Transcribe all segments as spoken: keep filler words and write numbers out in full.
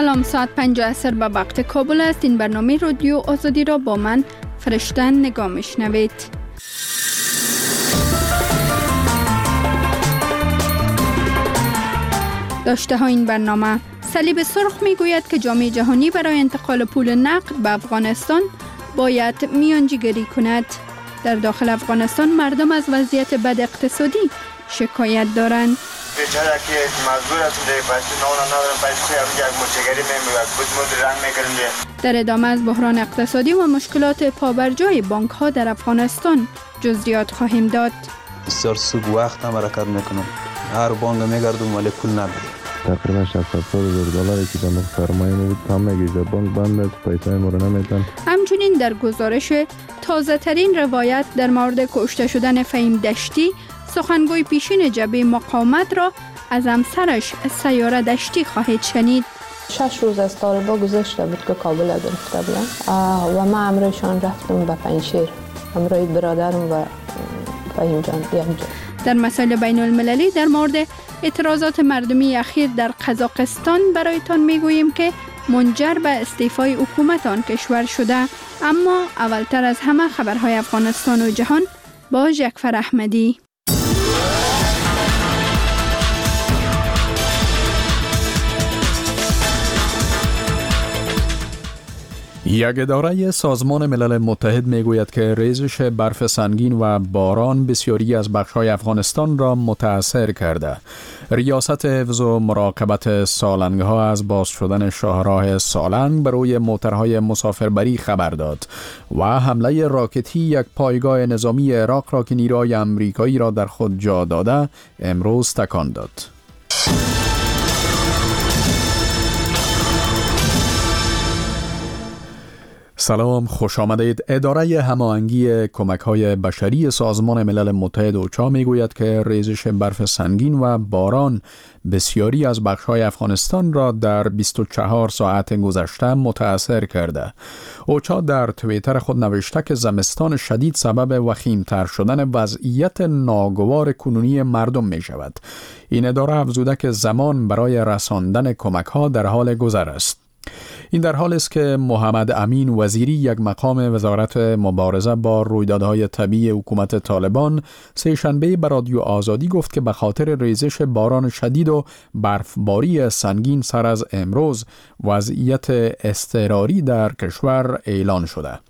سلام، ساعت پنج عصر به وقت کابل است. این برنامه رادیو آزادی را با من فرشته نگاه میشنوید. داشته ها این برنامه: صلیب سرخ میگوید که جامعه جهانی برای انتقال پول نقد به افغانستان باید میانجیگری کند. در داخل افغانستان مردم از وضعیت بد اقتصادی شکایت دارند. بیچاره که مجبور هستیم در پشت نان ندارم، پشت یک مچگری میمونیم، بود مود رنگ میکنیم. در ادامه از بحران اقتصادی و مشکلات پابرجای بانک ها در افغانستان جزئیات خواهیم داد. بسیار سوگ وقت هم حرکت میکنم، هر بانک میگردم ولی پول ندارم. تقریبا شصت هفتاد هزار دلاری که در سرمایه بود تمام میگیره، بانک بند است، پیسه ما رو نمیدن. همچنین در گزارش تازه ترین روایت در مورد کشته شدن فهیم دشتی، سخنگوی پیشین جبهه مقاومت را از همسرش سیاره دشتی خواهید شنید. شش روز از طالبا گذشته بود که کابل گرفته بودن و ما امروزشان رفتم به پنجشیر، امروز برادرم و فهیم جان بیامجا. در مسائل بین المللی در مورد اعتراضات مردمی اخیر در قزاقستان برایتان میگوییم که منجر به استعفای حکومت آن کشور شده. اما اولتر از همه خبرهای افغانستان و جهان با جعفر احمدی. یک اداره سازمان ملل متحد میگوید که ریزش برف سنگین و باران بسیاری از بخش‌های افغانستان را متاثر کرده. ریاست حفظ و مراقبت سالنگ‌ها از باز شدن شاهراه سالنگ بر روی موترهای مسافربری خبر داد و حمله راکتی یک پایگاه نظامی عراق را که نیروهای آمریکایی را در خود جا داده امروز تکان داد. سلام، خوش آمدید. اداره هماهنگی کمک‌های بشری سازمان ملل متحد اوچا میگوید که ریزش برف سنگین و باران بسیاری از بخش‌های افغانستان را در بیست و چهار ساعت گذشته متاثر کرده. اوچا در توییتر خود نوشته که زمستان شدید سبب وخیم‌تر شدن وضعیت ناگوار کنونی مردم می شود. این اداره افزوده که زمان برای رساندن کمک‌ها در حال گذر است. این در حال است که محمد امین وزیری، یک مقام وزارت مبارزه با رویدادهای طبیعی حکومت طالبان، سه شنبه به رادیو آزادی گفت که به خاطر ریزش باران شدید و برفباری سنگین سر از امروز وضعیت اضطراری در کشور اعلان شده.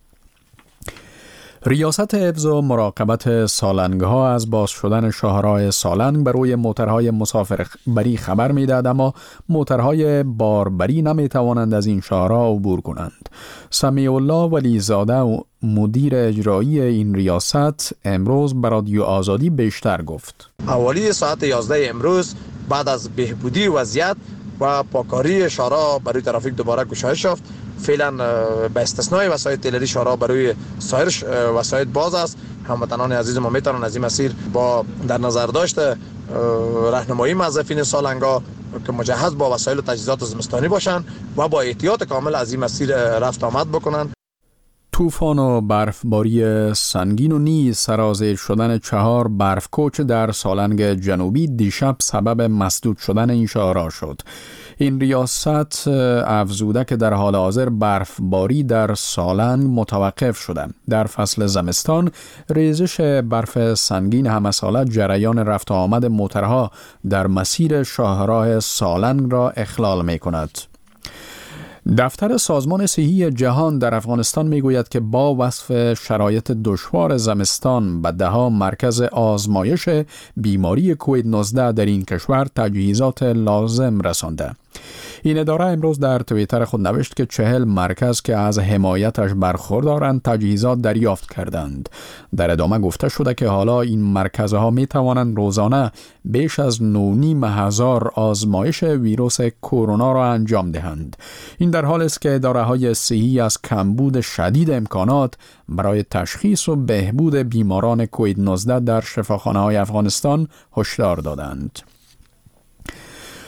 ریاست حفظ و مراقبت سالنگ‌ها از باز شدن شاهراه سالنگ بر روی موترهای مسافربری خبر می‌دهد، اما موترهای باربری نمی‌توانند از این شاهراه عبور کنند. سمیع الله ولیزاده، مدیر اجرایی این ریاست، امروز به رادیو آزادی بیشتر گفت. حوالی ساعت یازده امروز بعد از بهبودی وضعیت و پاکاری شاهراه برای ترافیک دوباره گشایش یافت. فعلا به استثنای وسایل تیلری شاهراه برای سایر وسایل باز است. هموطنان عزیز ما میتونن از این مسیر با در نظر داشته راهنمایی موظفین سالنگا که مجهز با وسایل و تجهیزات زمستانی باشند و با احتیاط کامل از این مسیر رفت آمد بکنند. طوفان و برفباری سنگین و نیز سرازیر شدن چهار برفکوچ در سالنگ جنوبی دیشب سبب مسدود شدن این شاهراه شد. این ریاست افزوده که در حال حاضر برفباری در سالنگ متوقف شده. در فصل زمستان ریزش برف سنگین همساله جریان رفت و آمد موترها در مسیر شاهراه سالنگ را اخلال می کند. دفتر سازمان صحی جهان در افغانستان میگوید که با وصف شرایط دشوار زمستان به دهها مرکز آزمایش بیماری کووید نوزده در این کشور تجهیزات لازم رسانده. این اداره امروز در توییتر خود نوشت که چهل مرکز که از حمایتش برخوردارند تجهیزات دریافت کردند. در ادامه گفته شده که حالا این مرکزها می توانند روزانه بیش از نه و نیم هزار آزمایش ویروس کرونا را انجام دهند. این در حال است که اداره های صحی از کمبود شدید امکانات برای تشخیص و بهبود بیماران کووید نوزده در شفاخانه های افغانستان هشدار دادند.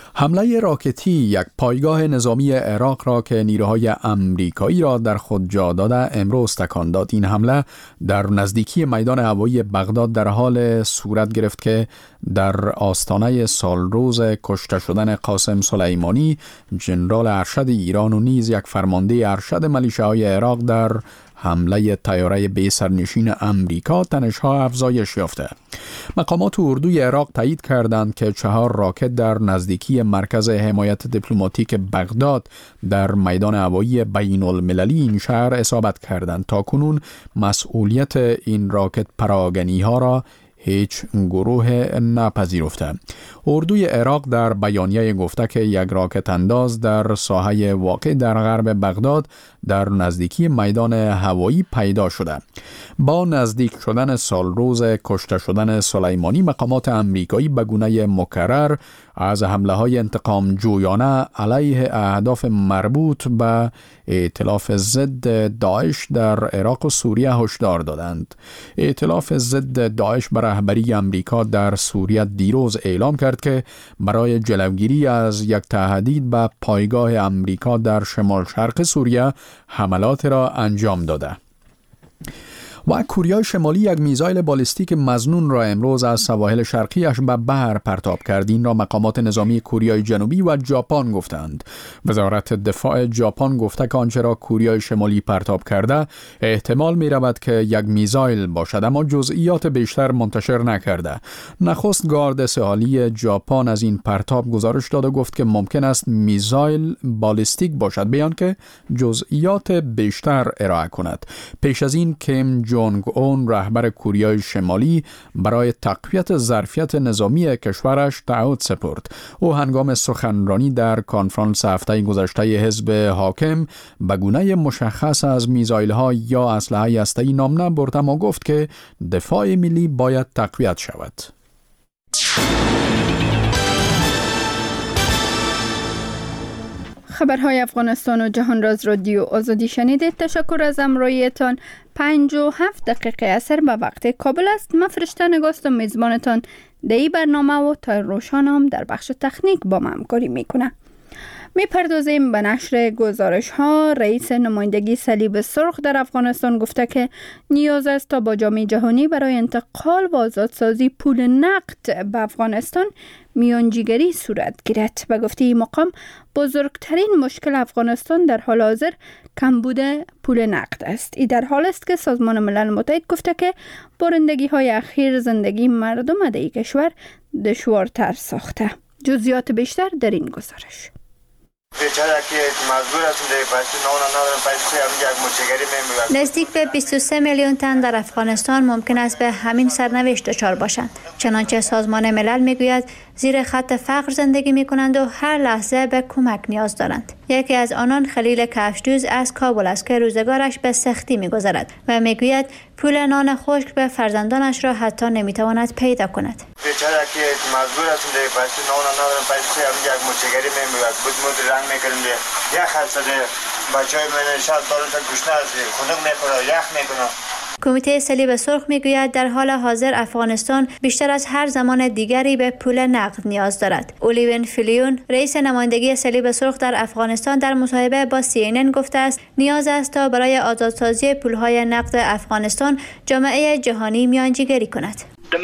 حمله راکتی یک پایگاه نظامی عراق را که نیروهای امریکایی را در خود جا داده امروز تکان داد. این حمله در نزدیکی میدان هوایی بغداد در حال صورت گرفت که در آستانه سالروز کشته شدن قاسم سلیمانی ژنرال ارشد ایران و نیز یک فرمانده ارشد ملیشه‌های عراق در حمله طیاره بی سرنشین امریکا تنش‌ها افزایش یافته. مقامات اردوی عراق تایید کردند که چهار راکت در نزدیکی مرکز حمایت دیپلماتیک بغداد در میدان هوایی بین المللی این شهر اصابت کردند. تاکنون مسئولیت این راکت پراگنی ها را هیچ گروه نپذیرفته. اردوی عراق در بیانیه گفته که یک راکت انداز در ساحه واقع در غرب بغداد در نزدیکی میدان هوایی پیدا شده. با نزدیک شدن سالروز کشته شدن سلیمانی، مقامات امریکایی به گونه مکرر از حمله های انتقام جویانه علیه اهداف مربوط به ائتلاف ضد داعش در عراق و سوریه هشدار دادند. ائتلاف ضد داعش به رهبری امریکا در سوریه دیروز اعلام کرد که برای جلوگیری از یک تهدید به پایگاه امریکا در شمال شرق سوریه حملات را انجام داده. و کره شمالی یک میزایل بالستیک مظنون را امروز از سواحل شرقیش به بحر پرتاب کرد. این را مقامات نظامی کره جنوبی و ژاپن گفتند. وزارت دفاع ژاپن گفته که آنچه را کره شمالی پرتاب کرده احتمال می رود که یک میزایل باشد، اما جزئیات بیشتر منتشر نکرده. نخست گارد ساحلی ژاپن از این پرتاب گزارش داد و گفت که ممکن است میزایل بالستیک باشد، بیان که جزئیات بیشتر ارائه کند. پیش از این کیم جونگ اون رهبر کره شمالی برای تقویت ظرفیت نظامی کشورش تعهد سپرد. او هنگام سخنرانی در کنفرانس هفته گذشته حزب حاکم به گونه مشخص از میزایل ها یا اسلحه هسته‌ای نام نبرد، اما گفت که دفاع ملی باید تقویت شود. خبرهای افغانستان و جهان راز رادیو آزادی شنیدید. تشکر از همراهیتان. پنج و هفت دقیقه اثر به وقت کابل است. من فرشته نگاست و میزبانتان در این برنامه و تا روشان هم در بخش تکنیک با من همکاری میکنه. می پردازیم به نشر گزارش ها. رئیس نمایندگی صلیب سرخ در افغانستان گفته که نیاز است تا با جامعه جهانی برای انتقال و آزادسازی پول نقد به افغانستان میانجیگری صورت گیرد. به گفته این مقام بزرگترین مشکل افغانستان در حال حاضر کمبود پول نقد است. این در حال است که سازمان ملل متحد گفته که بارندگی های اخیر زندگی مردم در این کشور دشوارتر ساخته. جزئیات بیشتر در این گزارش. نزدیک به بیست و سه میلیون تن در افغانستان ممکن است به همین سرنوشت دچار باشند. چنانچه سازمان ملل میگوید زیر خط فقر زندگی می کنند و هر لحظه به کمک نیاز دارند. یکی از آنان خلیل کفشدوز از کابل است که روزگارش به سختی می گذرد و می گوید پول نان خشک به فرزندانش را حتی نمی تواند پیدا کند. بیچاره که مزدور هستیم دیگه، پس نان ندارم، پس چی هم یک مچگری میمیاد بود مود رنگ میکنیم دیگه، یخ هست دیگه، بچه های من شاید دارون تا گوشنه هست دیگه، خودم میکنم یخ میکنم. کمیته صلیب سرخ میگوید در حال حاضر افغانستان بیشتر از هر زمان دیگری به پول نقد نیاز دارد. اولیون فیلیون رئیس نمایندگی صلیب سرخ در افغانستان در مصاحبه با سی ان ان گفته است نیاز است تا برای آزادسازی پولهای نقد افغانستان جامعه جهانی میانجیگری کند.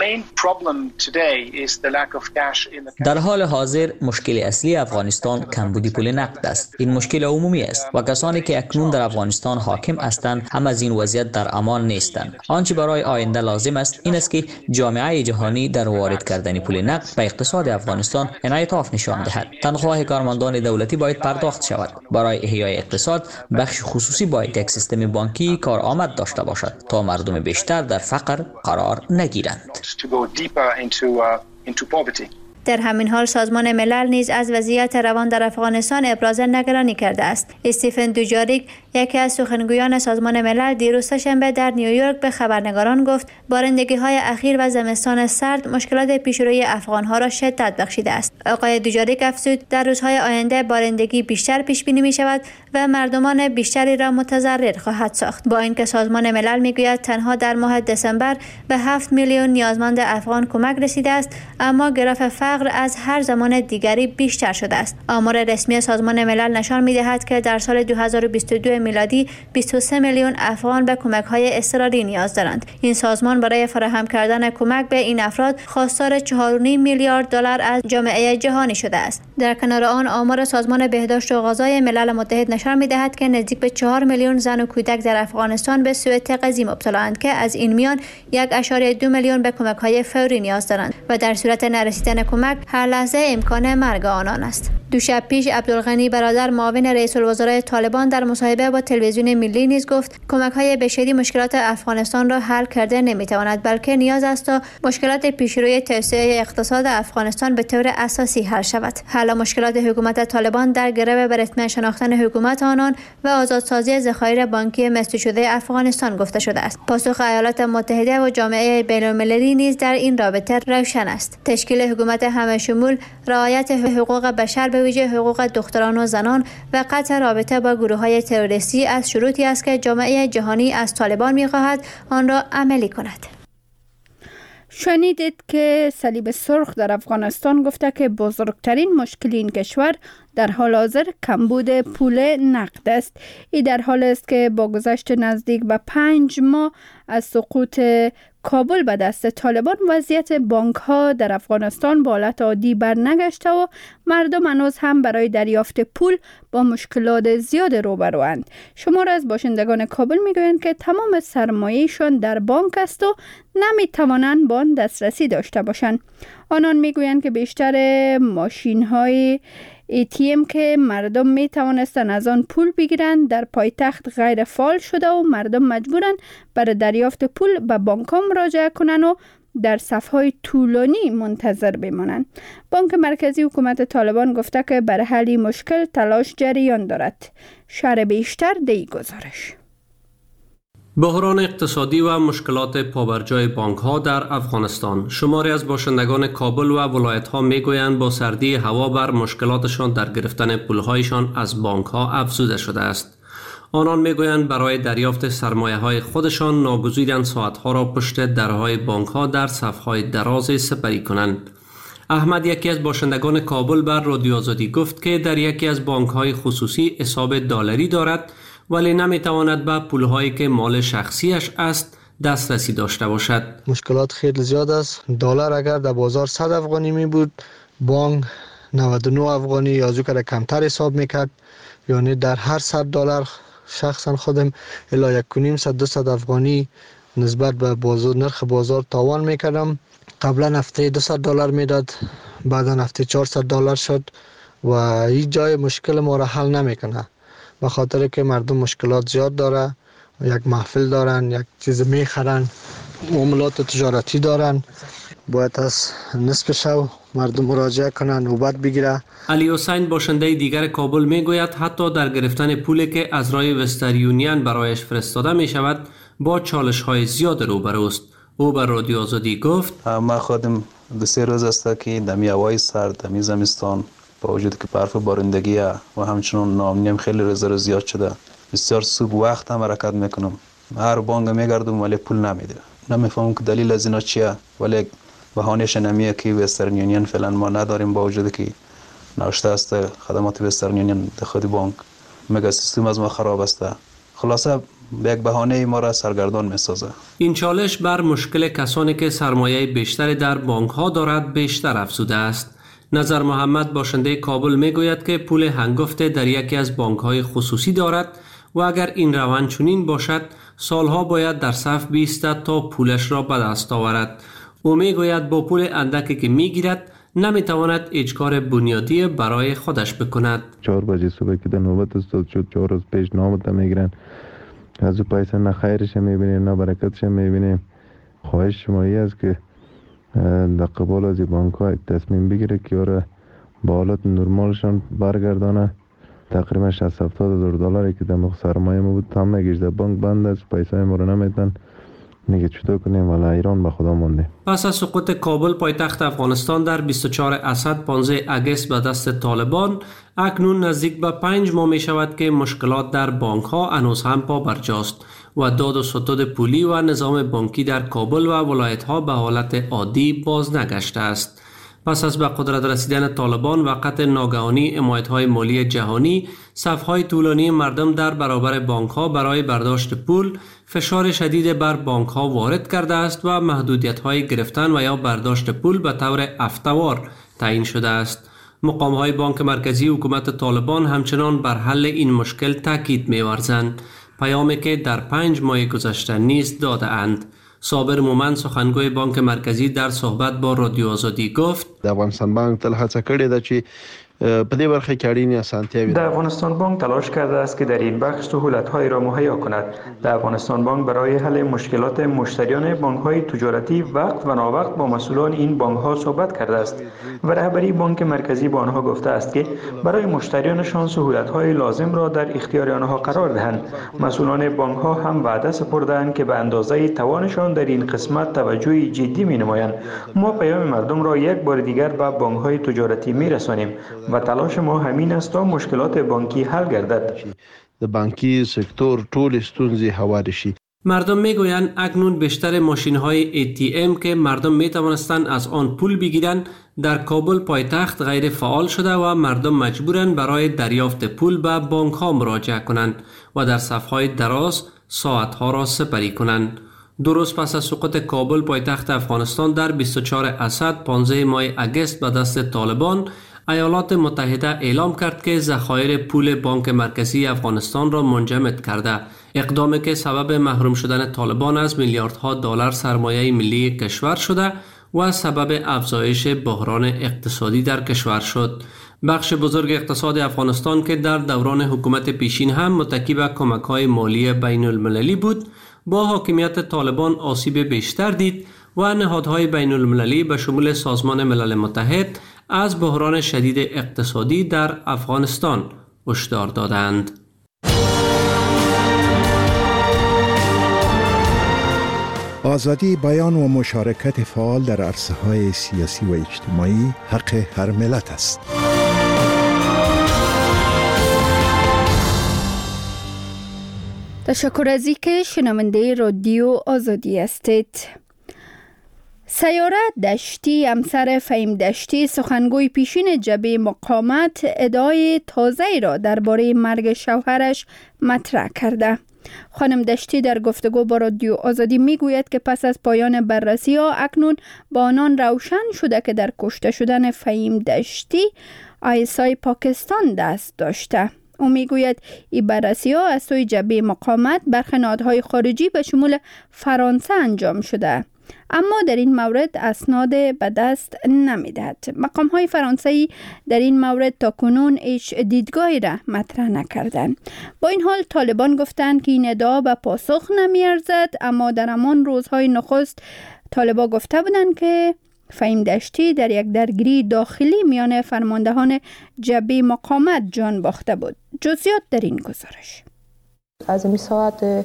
در حال حاضر مشکل اصلی افغانستان کمبود پول نقد است. این مشکل عمومی است و کسانی که اکنون در افغانستان حاکم هستند هم از این وضعیت در امان نیستند. آنچه برای آینده لازم است این است که جامعه جهانی در وارد کردن پول نقد به اقتصاد افغانستان انعطاف نشان دهد. تنخواه کارمندان دولتی باید پرداخت شود. برای احیای اقتصاد بخش خصوصی باید یک سیستم بانکی کارآمد داشته باشد تا مردم بیشتر در فقر قرار نگیرند. در همین حال سازمان ملل نیز از وضعیت روان در افغانستان ابراز نگرانی کرده است. استیفن دوجاریک یکی از سخنگویان سازمان ملل دیروز سه‌شنبه در نیویورک به خبرنگاران گفت بارندگی‌های اخیر و زمستان سرد مشکلات پیشروی افغان‌ها را شدت بخشیده است. آقای دوجاریک افزود در روزهای آینده بارندگی بیشتر پیش بینی می‌شود و مردمان بیشتری را متضرر خواهد ساخت. با اینکه سازمان ملل می‌گوید تنها در ماه دسامبر به هفت میلیون نیازمند افغان کمک رسیده است، اما گراف فقر فقر از هر زمان دیگری بیشتر شده است. آمار رسمی سازمان ملل نشان می‌دهد که در سال دو هزار و بیست و دو میلادی بیست و سه میلیون افغان به کمک‌های اضطراری نیاز دارند. این سازمان برای فراهم کردن کمک به این افراد خواستار چهار و نیم میلیارد دلار از جامعه جهانی شده است. در کنار آن آمار سازمان بهداشت و غذای ملل متحد نشان می‌دهد که نزدیک به چهار میلیون زن و کودک در افغانستان به سوء تغذیه مبتلااند که از این میان یک اشاره دو میلیون به کمک‌های فوری نیاز دارند و در صورت نرسیدن کمک هر لحظه امکان مرگ آنان است. دو شب پیش عبدالغنی برادر معاون رئیس الوزراء طالبان در مصاحبه با تلویزیون ملی نیز گفت کمک‌های بشری مشکلات افغانستان را حل کرده نمی‌تواند، بلکه نیاز است تا مشکلات پیشروی توسعه اقتصاد افغانستان به طور اساسی حل شود. حل مشکلات حکومت طالبان در گرو به رسمی شناختن حکومت آنان و آزادسازی ذخایر بانکی مسدود شده افغانستان گفته شده است. پاسخ ایالات متحده و جامعه بین‌المللی نیز در این رابطه روشن است. تشکیل حکومت همه شمول، رعایت حقوق بشر به ویژه حقوق دختران و زنان و قطع رابطه با گروه‌های تروریستی از شروطی است که جامعه جهانی از طالبان می‌خواهد آن را عملی کند. شنیدید که صلیب سرخ در افغانستان گفته که بزرگترین مشکل این کشور در حال حاضر کمبود پول نقد است. این در حال است که با گذشت نزدیک به پنج ماه از سقوط کابل به دست طالبان وضعیت بانک ها در افغانستان به حالت عادی برنگشته و مردم هنوز هم برای دریافت پول با مشکلات زیاد روبروند. شمار از باشندگان کابل میگویند که تمام سرمایه‌شان در بانک است و نمیتوانند به آن دسترسی داشته باشند. آنان میگویند که بیشتر ماشین های ای تی ام که مردم می توانستند از آن پول بگیرند در پایتخت غیر فعال شده و مردم مجبورند برای دریافت پول به بانک ها مراجعه کنند و در صفهای طولانی منتظر بمانند. بانک مرکزی حکومت طالبان گفته که برای حل مشکل تلاش جریان دارد. شرح بیشتر دی گزارش. بحران اقتصادی و مشکلات پابرجای بانک ها در افغانستان. شماری از باشندگان کابل و ولایت ها می گویند با سردی هوا بر مشکلاتشان در گرفتن پول هایشان از بانک ها افزوده شده است. آنان می گویند برای دریافت سرمایه های خودشان ناگزیرند ساعت ها را پشت درهای بانک ها در صف های دراز سپری کنند. احمد، یکی از باشندگان کابل، بر رادیو آزادی گفت که در یکی از بانک های خصوصی حساب دلاری دارد ولی نمیتواند به پولهایی که مال شخصیش است دسترسی داشته باشد. مشکلات خیلی زیاد است. دلار اگر در بازار صد افغانی می بود، بانک نود و نه افغانی یا زو که کمتر حساب میکرد. یعنی در هر صد دلار شخصا خودم الا یک کنیم صد دو صد افغانی نسبت به بازار نرخ بازار تاوان میکردم. قبلا هفته دویست دلار میداد، بعدا هفته چهارصد دلار شد و هیچ جای مشکل ما را حل نمیکنه. به خاطر که مردم مشکلات زیاد داره، یک محفل دارن، یک چیز میخرن، معاملات تجارتی دارن، باید از نصف شو مردم مراجعه کنن، نوبت بگیره. علی حسین باشنده دیگر کابل میگوید حتی در گرفتن پولی که از رای وستر یونین برایش فرستاده می شود با چالش های زیاد روبروست. او بر رادیو آزادی گفت ما خودم دو سه روز است که دمی هوای سرد، دمی زمستان، با وجود که برف بارندگی و همچنان ناامنی خیلی روز رو زیاد شده، بسیار صبح وقت هم حرکت میکنم، هر بانک میگردم ولی پول نمیده. نمیفهمم که دلیل از اینا چیه، ولی بهانه‌اش نمیه که وسترن یونین فعلا ما نداریم، با وجود که نوشته است خدمات وسترن یونین در خود بانک میگه سیستم از ما خراب است. خلاصه به یک بهانه ما را سرگردان میسازه. این چالش بر مشکل کسانی که سرمایه بیشتری در بانک ها دارد بیشتر افزوده است. نظر محمد باشنده کابل میگوید که پول هنگفته در یکی از بانک های خصوصی دارد و اگر این روند چنین باشد سالها باید در صف بایستد تا پولش را به دست آورد. او میگوید با پول اندکی که میگیرد نمیتواند هیچ کار بنیادی برای خودش بکند. چهار بجه صبح که در نوبت استاد شد، چهار روز پیش نامت میگیرن، از او پیسه نه خیرش میبینیم نه برکتش میبینیم. خواهش شمایی است که در قبال از بانک ها تصمیم بگیره که یاره با حالت نرمالشان برگردانه. تقریبا شصت هفتاد هزار دلاری که در سرمایه ما بود تمام نگیش در بانک بند است، پیسه ما رو نمیتن. نگه چطور کنیم والا ایران به خدا مونده. پس از سقوط کابل پایتخت افغانستان در بیست و چهارم اسد پانزدهم اگست به دست طالبان، اکنون نزدیک به پنج ماه می شود که مشکلات در بانک ها هنوز هم پابرجاست و داد و ستد پولی و نظام بانکی در کابل و ولایت ها به حالت عادی باز نگشته است. پس از به قدرت رسیدن طالبان و قطع ناگهانی حمایت‌های مالی جهانی، صف‌های طولانی مردم در برابر بانک‌ها برای برداشت پول فشار شدید بر بانک‌ها وارد کرده است و محدودیت‌های گرفتن و یا برداشت پول به طور هفته‌وار تعیین شده است. مقام‌های بانک مرکزی حکومت طالبان همچنان بر حل این مشکل تاکید می‌ورزند، پیامی که در پنج ماه گذشته نیز داده اند. صابر مومن سخنگوی بانک مرکزی در صحبت با رادیو آزادی گفت: د افغانستان بانک تل هڅه کړې ده چې په دې برخه کې اړینې اسانتیاوې در افغانستان بانک تلاش کرده است که در این بخش سهولت‌های را مهیا کند. در افغانستان بانک برای حل مشکلات مشتریان بانک‌های تجارتی وقت و ناوقت با مسئولان این بانک‌ها صحبت کرده است و رهبری بانک مرکزی با آنها گفته است که برای مشتریانشان سهولت‌های لازم را در اختیار آنها قرار دهند. مسئولان بانک‌ها هم وعده سپردند که به اندازه توانشان در این قسمت توجه جدی می‌نمایند. ما پیام مردم را یک بار دیگر به بانک‌های تجارتی می‌رسانیم و تلاش ما همین است تا مشکلات بانکی حل گردد. د بانکی سکتور ټول ستونزې هوار شي. مردم میگویند اکنون بیشتر ماشین‌های ای تی ام که مردم میتوانستند از آن پول بگیرند در کابل پایتخت غیر فعال شده و مردم مجبورند برای دریافت پول به بانک‌ها مراجعه کنند و در صف‌های دراز ساعت‌ها را سپری کنند. دو روز پس از سقوط کابل پایتخت افغانستان در بیست و چهارم اسد پانزده ماه اگست به دست طالبان، ایالات متحده اعلام کرد که ذخایر پول بانک مرکزی افغانستان را منجمد کرده، اقدامی که سبب محروم شدن طالبان از میلیاردها دلار سرمایه ملی کشور شده و سبب افزایش بحران اقتصادی در کشور شد. بخش بزرگ اقتصاد افغانستان که در دوران حکومت پیشین هم متکی به کمک‌های مالی بین المللی بود، با حاکمیت طالبان آسیب بیشتر دید و نهادهای بین المللی به شمول سازمان ملل متحد از بحران شدید اقتصادی در افغانستان هشدار دادند. آزادی بیان و مشارکت فعال در عرصه‌های سیاسی و اجتماعی حق هر ملت است. تشکر از اینکه شنونده رادیو آزادی هستید. سیاره دشتی همسر فهیم دشتی سخنگوی پیشین جبهه مقاومت ادعای تازه‌ای را درباره مرگ شوهرش مطرح کرده. خانم دشتی در گفتگو با رادیو آزادی میگوید که پس از پایان بررسی‌ها اکنون با آنان روشن شده که در کشته شدن فهیم دشتی آی اس آی پاکستان دست داشته. او میگوید این بررسی‌ها از سوی جبهه مقاومت برخی نهادهای خارجی به شمول فرانسه انجام شده، اما در این مورد اسناد به دست نمیدهد. مقام‌های فرانسوی در این مورد تاکنون هیچ دیدگاهی را مطرح نکردند. با این حال طالبان گفتند که این ادعا به پاسخ نمی‌ارزد، اما در همان روزهای نخست طالبان گفته بودند که فهیم دشتی در یک درگیری داخلی میان فرماندهان جبهه مقاومت جان باخته بود. جزئیات در این گزارش. از این ساعت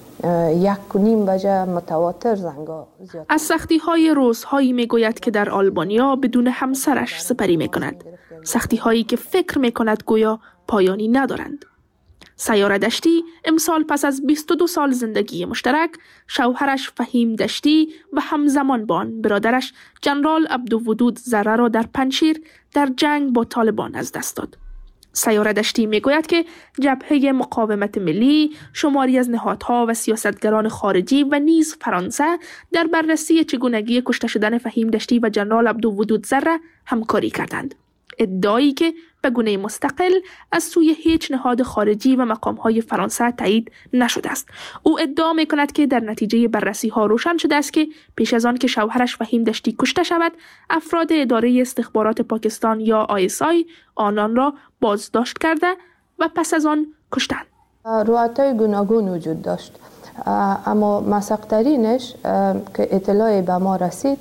یک و نیم بجه متواتر زنگا زیاد. از سختی های روزهایی می گوید که در آلبانیا بدون همسرش سپری می کند. سختی هایی که فکر می کند گویا پایانی ندارند. سیاره دشتی امسال پس از بیست و دو سال زندگی مشترک، شوهرش فهیم دشتی و همزمان با آن برادرش جنرال عبدالودود ذره را در پنجشیر در جنگ با طالبان از دست داد. سیاره دشتی می گوید که جبهه مقاومت ملی، شماری از نهادها و سیاستگران خارجی و نیز فرانسه در بررسی چگونگی کشته شدن فهیم دشتی و جنرال عبدالودود ذره همکاری کردند. ادعایی که به گونه مستقل از سوی هیچ نهاد خارجی و مقام‌های فرانسه تایید نشده است. او ادعا می‌کند که در نتیجه بررسی‌ها روشن شده است که پیش از آن که شوهرش فهیم دشتی کشته شود، افراد اداره استخبارات پاکستان یا آی اس آی آنان را بازداشت کرده و پس از آن کشتند. روایت‌های گوناگون وجود داشت، اما مسق‌ترینش که اطلاعی به ما رسید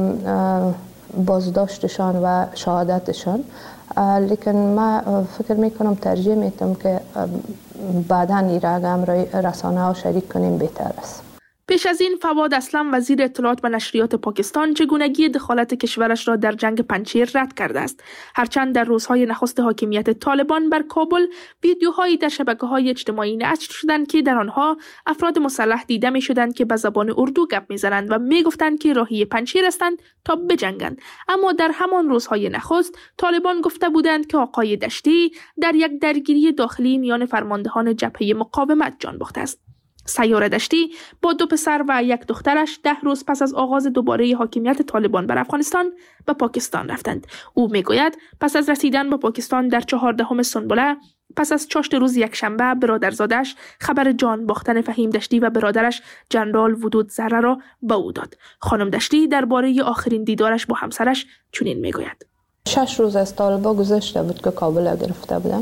بازداشتشان و شهادتشان، لیکن ما فکر میکنم ترجیح میتونم که بعداً این رقم را رسانه ها شریک کنیم بهتر است. پیش از این فواد اسلم وزیر اطلاعات و نشریات پاکستان چگونگی دخالت کشورش را در جنگ پنجشیر رد کرده است. هرچند در روزهای نخست حاکمیت طالبان بر کابل ویدیوهایی در شبکه‌های اجتماعی نشر شدند که در آنها افراد مسلح دیده می‌شدند که به زبان اردو گپ می‌زنند و می‌گفتند که راهی پنجشیر هستند تا بجنگند. اما در همان روزهای نخست طالبان گفته بودند که آقای دشتی در یک درگیری داخلی میان فرماندهان جبهه مقاومت جان باخته است. سیاره دشتی با دو پسر و یک دخترش ده روز پس از آغاز دوباره حاکمیت طالبان بر افغانستان به پاکستان رفتند. او میگوید پس از رسیدن به پاکستان در چهاردهم سنبله، پس از چاشت روز یکشنبه، برادرزادش خبر جان باختن فهیم دشتی و برادرش جنرال ودود ذره را به او داد. خانم دشتی درباره آخرین دیدارش با همسرش چنین میگوید: شش روز از طالبان گذشته بود که کابل گرفته بودن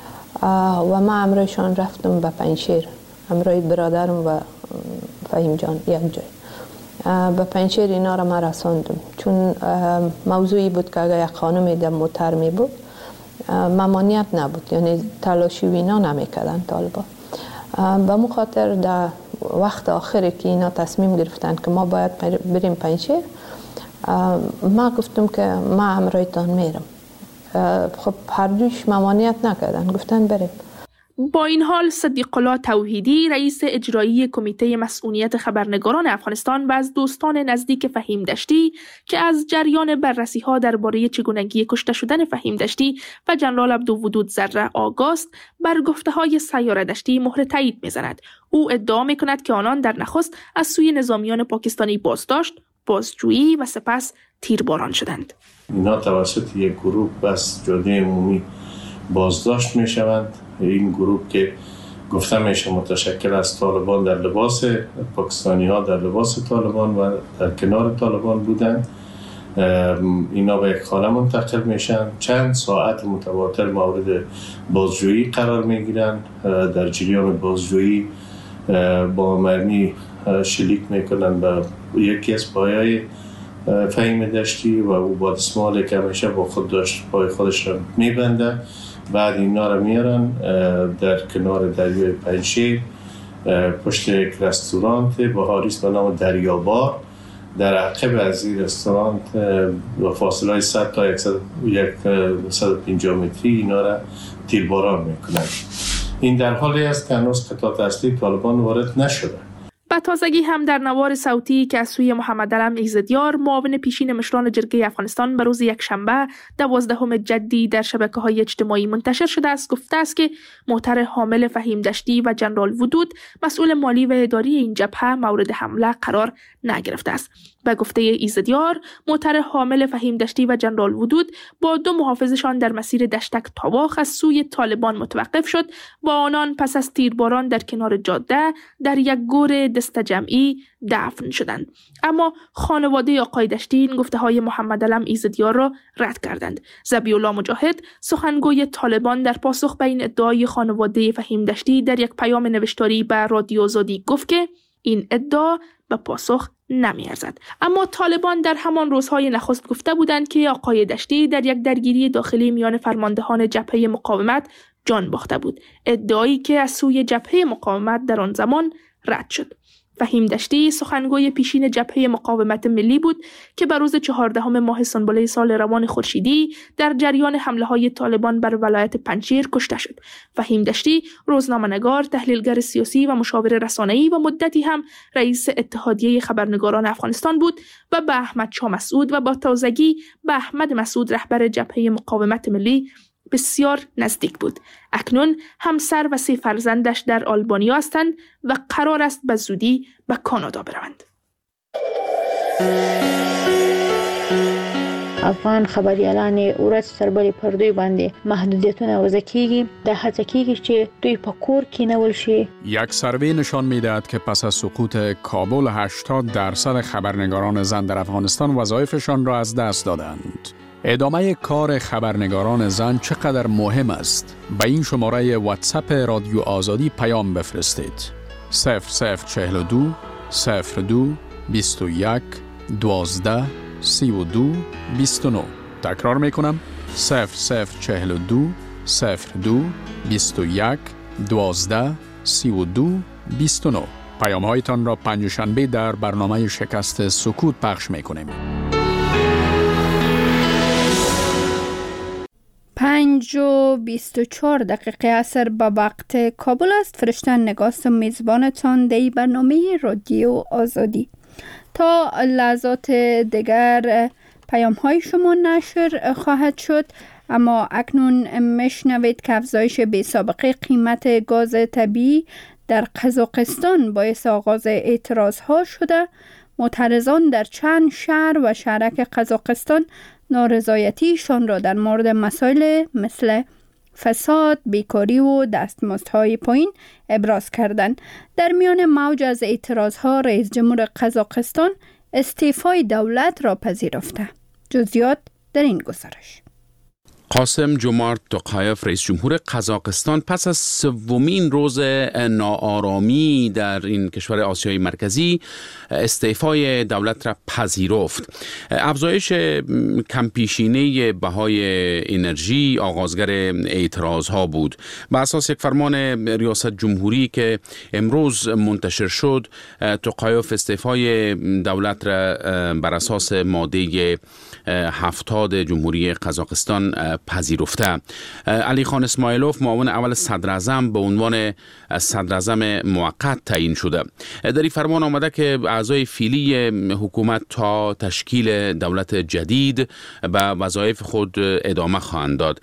و ما امروزشان رفتم به پنجشیر، همراه برادرم و فهیم جان یک جای. به پنجشیر اینا را ما رساندم، چون موضوعی بود که اگر یک خانمی در موتر می بود ممانعت نبود، یعنی تلاشی و اینا نمیکردن طالبا. به مو خاطر در وقت آخری که اینا تصمیم گرفتن که ما باید بریم پنجشیر، ما گفتم که ما همراهتان میرم. خب هر دوش ممانعت نکردن، گفتن بریم. با این حال صدیق الله توحیدی رئیس اجرایی کمیته مسئولیت خبرنگاران افغانستان و از دوستان نزدیک فهیم دشتی که از جریان بررسی ها درباره چگونگی کشته شدن فهیم دشتی و جنرال عبدالودود ذره آگاست، بر گفته های سیاره دشتی مهر تایید میزند. او ادعا میکند که آنان در نخست از سوی نظامیان پاکستانی بازداشت، بازجویی و سپس تیرباران شدند. اینا توسط یک گروه بس جاده عمومی بازداشت میشوند. این گروه که گفته میشه متشکل از طالبان در لباس پاکستانی ها در لباس طالبان و در کنار طالبان بودند. اینا به یک خانه منتقل میشن، چند ساعت متواتر مورد بازجویی قرار میگیرن. در جریان بازجویی با مرمی شلیک میکنن به یکی از پایه‌های فهیم دشتی و او با دستمالی که همیشه با خود داشت پای خودش را میبنده. بعد اینا را میارن در کنار دریای پنجشیر پشت یک رستوران بهاریست به نام دریابار. در عقب از این رستوران با فاصله های صد تا صد و پنجاه متری اینا را تیرباران میکنن. این در حالی است که هنوز قطعات اصلی طالبان وارد نشده. به تازگی هم در نوار صوتی که از سوی محمد علم ایزدیار معاون پیشین مشران جرگه افغانستان به روز یکشنبه دوازدهم جدی در شبکه‌های اجتماعی منتشر شده است، گفته است که محتر حامل فهیم دشتی و جنرال ودود مسئول مالی و اداری این جبهه مورد حمله قرار نگرفته است. به گفته ایزدیار، محتر حامل فهیم دشتی و جنرال ودود با دو محافظشان در مسیر دشتک تاباخ از سوی طالبان متوقف شد و آنان پس از تیرباران در کنار جاده در یک گور دسته جمعی دفن شدند. اما خانواده آقای دشتی این گفته های محمد علم ایزدیار را رد کردند. ذبیح الله مجاهد سخنگوی طالبان در پاسخ به این ادعای خانواده فهیم دشتی در یک پیام نوشتاری به رادیو آزادی گفت که این ادعا به پاسخ نمی‌ارزد. اما طالبان در همان روزهای نخست گفته بودند که آقای دشتی در یک درگیری داخلی میان فرماندهان جبهه مقاومت جان باخته بود، ادعایی که از سوی جبهه مقاومت در آن زمان رد شد. فهیم دشتی سخنگوی پیشین جبهه مقاومت ملی بود که بر روز چهاردهم ماه سنبله سال روان خورشیدی در جریان حمله‌های طالبان بر ولایت پنجشیر کشته شد. فهیم دشتی روزنامه‌نگار، تحلیلگر سیاسی و مشاور رسانه‌ای و مدتی هم رئیس اتحادیه خبرنگاران افغانستان بود و به احمد شاه مسعود و با تازگی به احمد مسعود رهبر جبهه مقاومت ملی بسیار نزدیک بود. اکنون همسر و سه فرزندش در آلبانیا هستند و قرار است به زودی به کانادا بروند. افغان خبریالان ورځ تر بلې پر دوی باندې محدودیتونه وضع کیږي، د هڅه کیږي چې دوی په کور کینول شي. یک سروی نشان میدهد که پس از سقوط کابل هشتاد درصد خبرنگاران زن در افغانستان وظایفشان را از دست دادند. ادامه کار خبرنگاران زن چقدر مهم است؟ به این شماره واتساپ رادیو آزادی پیام بفرستید. صفر صفر چهل و دو صفر دو بیست و یک دوازده سی و دو بیست و نه. تکرار میکنم: صفر صفر چهل و دو صفر دو بیست و یک دوازده سی و دو بیست و نه. پیام هایتان را پنجشنبه در برنامه شکست سکوت پخش می کنیم. پنج و بیست و چهار دقیقه عصر به وقت کابل است. فرشتن نگاست میزبانتان دی برنامه رادیو آزادی. تا لحظات دیگر پیام های شما نشر خواهد شد، اما اکنون میشنوید که افزایش بی سابقه قیمت گاز طبیعی در قزاقستان باعث آغاز اعتراض ها شده. معترضان در چند شهر و شهرک قزاقستان نارضایتیشان را در مورد مسائل مثل فساد، بیکاری و دستمزدهای پایین ابراز کردند. در میان موج از اعتراضها رئیس جمهور قزاقستان استعفای دولت را پذیرفته. جزئیات در این گزارش. قاسم جومارت توقایف رئیس جمهور قزاقستان پس از سومین روز ناآرامی در این کشور آسیای مرکزی استعفای دولت را پذیرفت. افزایش کمپیشینه بهای انرژی آغازگر اعتراض ها بود. بر اساس یک فرمان ریاست جمهوری که امروز منتشر شد، توقایف استعفای دولت را بر اساس ماده هفتاد جمهوری قزاقستان پذیرفته. علی خان اسماعیلوف معاون اول صدر اعظم به عنوان صدر اعظم موقت تعیین شده. در این فرمان آمده که اعضای فعلی حکومت تا تشکیل دولت جدید به وظایف خود ادامه خواهند داد.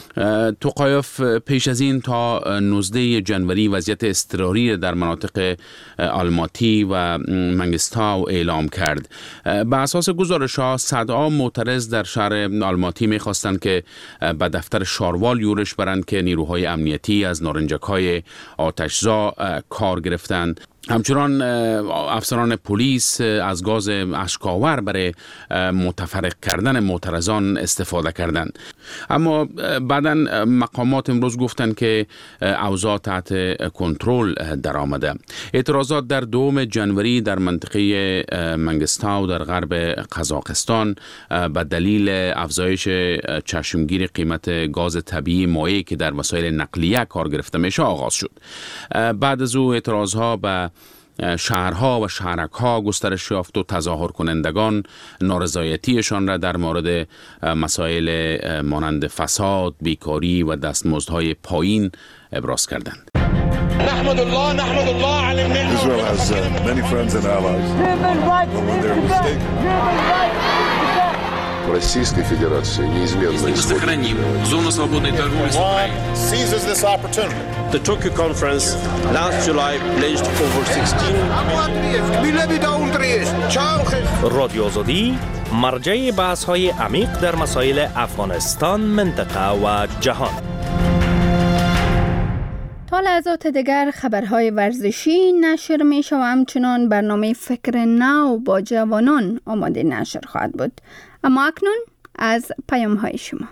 توقایف پیش از این تا نوزده جنوری وضعیت اضطراری در مناطق آلماتی و منگستاو اعلام کرد. به اساس گزارش‌ها صدها معترض در شهر آلماتی می‌خواستند که به دفتر شاروال یورش برند که نیروهای امنیتی از نارنجک‌های آتشزا کار گرفتند. همچنان افسران پلیس از گاز اشک‌آور برای متفرق کردن معترضان استفاده کردند. اما بعداً مقامات امروز گفتند که اوضاع تحت کنترل در آمده. اعتراضات در دوم جنوری در منطقه منگستاو در غرب قزاقستان به دلیل افزایش چشمگیر قیمت گاز طبیعی مایع که در وسایل نقلیه کار گرفته میشه آغاز شد. بعد از او اعتراضها به شهرها و شهرکها گسترش یافت و تظاهر کنندگان نارضایتیشان را در مورد مسائل مانند فساد، بیکاری و دستمزدهای پایین ابراز کردند. نحمد الله نحمد الله علی الملل. Israel has uh, many friends and allies. When they're mistaken. Российской Федерации неизменно сохраним зону свободной торговли с Украиной. Seizes this opportunity. The Tokyo conference last July pledged over sixteen. رادیو آزادی مرجع بحث‌های عمیق در مسائل افغانستان، منطقه و جهان. تا لحظات دیگر خبرهای ورزشی نشر می شود و همچنان برنامه فکر نو با جوانان آماده نشر خواهد بود. اما اکنون از پیام های شما.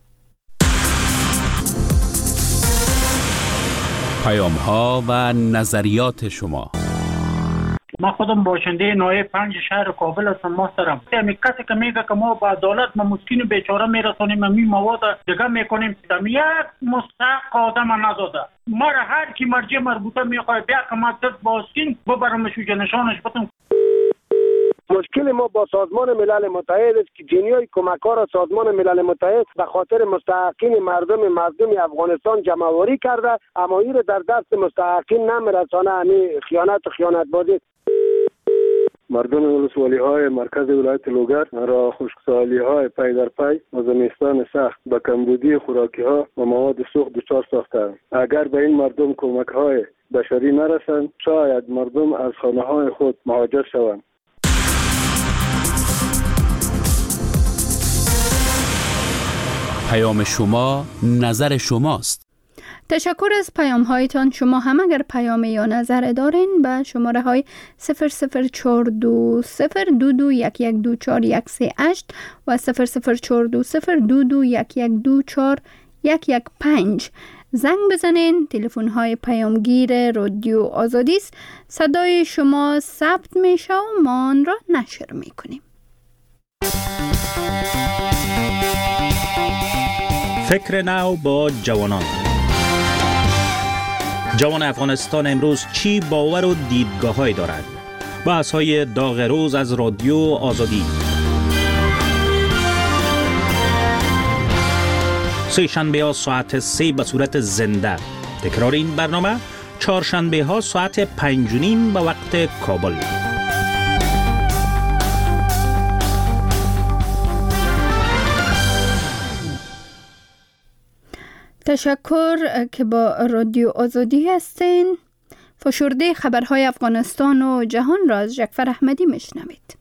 پیام ها و نظریات شما. ما خودم باشنده نایب پنج شهر کابل هستم محترم. همین کسی که میگه که ما با عدالت ما مسکین بیچاره میرسونیم همین مواد دیگه میکنیم، دم یک مستحق آدم نزاده. ما را هر کی مرجع مربوطه میخواد بیا که ما دست باسکین ببرمش و جنشانش بتون. مشکل ما با سازمان ملل متحد است که جنیای کمک‌ها را سازمان ملل متحد به خاطر مستحقین مردم مظلوم افغانستان جمع‌آوری کرده، اما این را در دست مستحقین نمیرسانه. همین خیانت و خیانت بازی. مردم ولسوالی‌های مرکز ولایت لوگر را خشکسالی‌های پی در پی و زمستان سخت به کمبودی خوراکی‌ها و مواد سوخت دچار ساختند. اگر به این مردم کمک‌های بشری نرسند، شاید مردم از خانه‌های خود مهاجر شوند. پیام شما نظر شماست. تشکر از پیام هایتان. شما هم اگر پیام یا نظر دارین به شماره های صفر صفر چهار دو صفر دو دو یک یک دو چهار یک سه هشت و صفر صفر چهار دو صفر دو دو یک یک دو چهار یک یک پنج زنگ بزنین. تلفن های پیامگیر رادیو آزادی است. صدای شما ثبت میشه و ما آن را نشر میکنیم. فکر نو با جوانان. جوان افغانستان امروز چی باور و دیدگاه های دارد؟ بحث های داغ روز از رادیو آزادی. سه شنبه ها ساعت سه به صورت زنده. تکرار این برنامه چهارشنبه ها ساعت پنج و نیم به وقت کابل. تشکر که با رادیو آزادی هستین. فشرده خبرهای افغانستان و جهان را از جعفر احمدی میشنوید.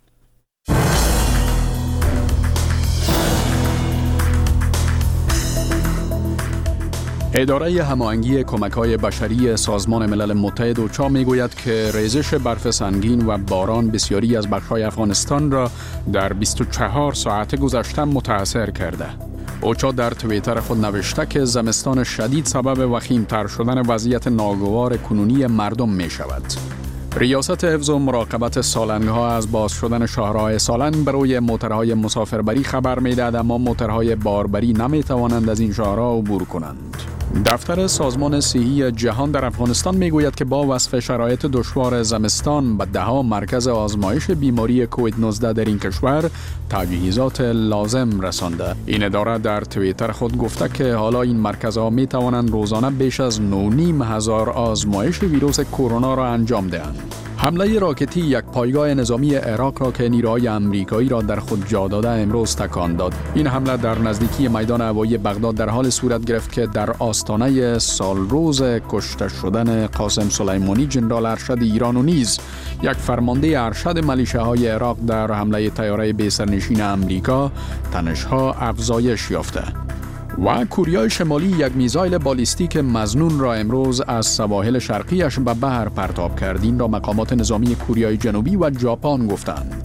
اداره هماهنگی کمک‌های بشری سازمان ملل متحد اوچا میگوید که ریزش برف سنگین و باران بسیاری از بخش‌های افغانستان را در بیست و چهار ساعت گذشته متاثر کرده. اوچا در توییتر خود نوشته که زمستان شدید سبب وخیم‌تر شدن وضعیت ناگوار کنونی مردم می شود. ریاست حفظ و مراقبت سالنگ‌ها از باز شدن شاهراه سالنگ برای موترهای مسافربری خبر می‌دهد، اما موترهای باربری نمی‌توانند از این شاهراه عبور کنند. دفتر سازمان صحی جهان در افغانستان میگوید که با وصف شرایط دشوار زمستان به ده‌ها مرکز آزمایش بیماری کووید نوزده در این کشور تجهیزات لازم رسانده. این اداره در توییتر خود گفته که حالا این مرکزها می توانند روزانه بیش از نه و نیم هزار آزمایش ویروس کرونا را انجام دهند. حمله راکتی یک پایگاه نظامی عراق را که نیروهای آمریکایی را در خود جا داده امروز تکان داد. این حمله در نزدیکی میدان هوایی بغداد در حال صورت گرفت که در آستانه سالروز کشته شدن قاسم سلیمانی جنرال ارشد ایران و نیز یک فرمانده ارشد ملیشه‌های عراق در حمله طیاره بی سرنشین آمریکا تنش‌ها افزایش یافته. و کوریای شمالی یک میزایل بالیستیک مظنون را امروز از سواحل شرقیش به بحر پرتاب کرد. این را مقامات نظامی کوریای جنوبی و ژاپن گفتند.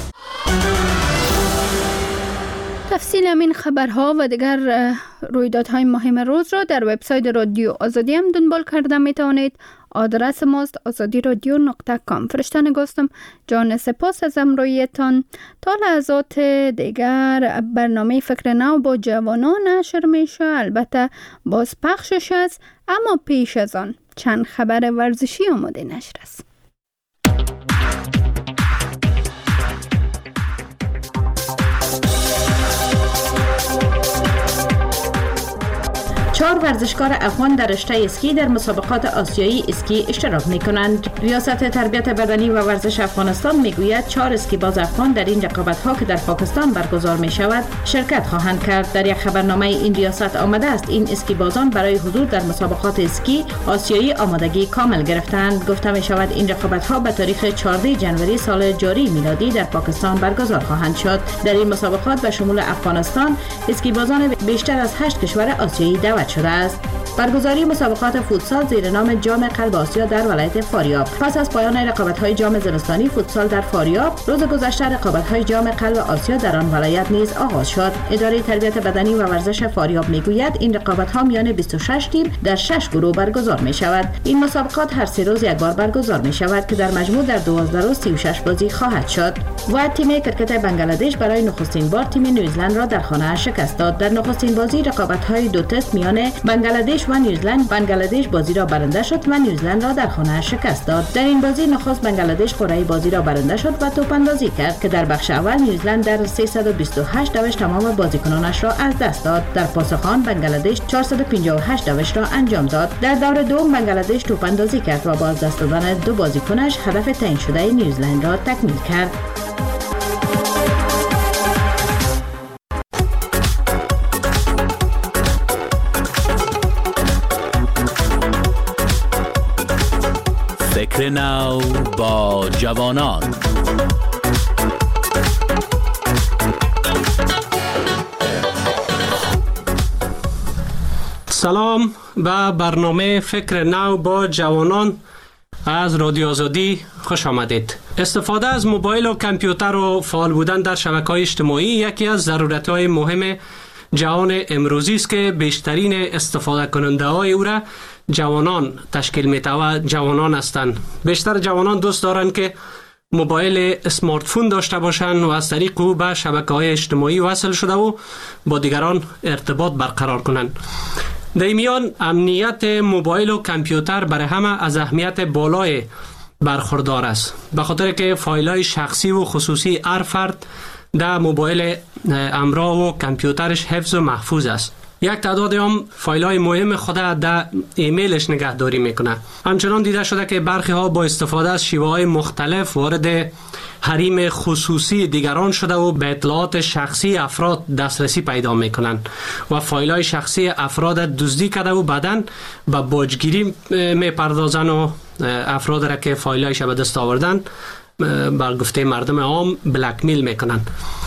تفصیل این خبرها و دیگر رویدادهای مهم روز را در وبسایت رادیو آزادی هم دنبال کرده می توانید. آدرس ماست آزادی رادیو نقطه کام. فرشته نگاستم جان سپاس از امرویتان. تا لحظات دیگر برنامه فکر نو با جوانان نشر میشه، البته باز پخشش است، اما پیش از آن چند خبر ورزشی آماده نشر است. چهار ورزشکار افغان در رشته اسکی در مسابقات آسیایی اسکی اشتراک می کنند. ریاست تربیت بدنی و ورزش افغانستان می گوید چهار اسکی باز افغان در این رقابت ها که در پاکستان برگزار می شود شرکت خواهند کرد. در یک خبرنامه این ریاست آمده است این اسکی بازان برای حضور در مسابقات اسکی آسیایی آمادگی کامل گرفتند. گفته می شود این رقابت ها به تاریخ چهاردهم جنوری سال جاری میلادی در پاکستان برگزار خواهند شد. در این مسابقات به شمول افغانستان اسکی بازان بیشتر از هشت کشور آسیایی دعوت شده است. برگزاری مسابقات فوتسال زیر نام جام قلب آسیا در ولایت فاریاب. پس از پایان رقابت‌های جام زمستانی فوتسال در فاریاب، روز گذشته رقابت‌های جام قلب آسیا در آن ولایت نیز آغاز شد. اداره تربیت بدنی و ورزش فاریاب میگوید این رقابت‌ها میان بیست و شش تیم در شش گروه برگزار می‌شود. این مسابقات هر سه روز یک بار برگزار می‌شود که در مجموع در دوازده روز سی و شش بازی خواهد شد. و تیم کرکت بنگلادش برای نخستین بار تیم نیوزلند را در خانه شکست داد. در نخستین بازی رقابت‌های دو تست میان بنگلادش و نیوزلند، بنگلادش بازی را برنده شد و نیوزلند را در خانه شکست داد. در این بازی نخست بنگلادش قرعه بازی را برنده شد و توپ اندازی کرد که در بخش اول نیوزلند در سیصد و بیست و هشت دوش تمام بازیکنانش را از دست داد. در پاس آن بنگلادش چهارصد و پنجاه و هشت دوش را انجام داد. در دور دوم بنگلادش توپ اندازی کرد و با از دست دادن دو بازیکنش هدف تعیین شده نیوزلند را تکمیل کرد. فکر نو با جوانان. سلام به برنامه فکر نو با جوانان از رادیو آزادی خوش آمدید. استفاده از موبایل و کامپیوتر و فعال بودن در شبکه‌های اجتماعی یکی از ضرورت‌های مهم جهان امروزی است که بیشترین استفاده کننده های او را جوانان تشکیل می‌دهند و جوانان هستند. بیشتر جوانان دوست دارند که موبایل اسمارت فون داشته باشند و از طریق او به شبکه‌های اجتماعی وصل شده و با دیگران ارتباط برقرار کنند. در میان امنیت موبایل و کامپیوتر برای همه از اهمیت بالای برخوردار است، به خاطر که فایل‌های شخصی و خصوصی هر فرد در موبایل همراه و کامپیوترش حفظ و محفوظ است. یک تعداد هم فایل‌های مهم خود در ایمیلش نگهداری میکنه. همچنان دیده شده که برخی ها با استفاده از شیوه‌های مختلف وارد حریم خصوصی دیگران شده و به اطلاعات شخصی افراد دسترسی پیدا میکنند و فایل‌های شخصی افراد دزدی کرده و بعداً به باجگیری میپردازند و افراد را که فایل‌هایش به دست آوردن بر گفته مردم عام بلکمیل میکنند.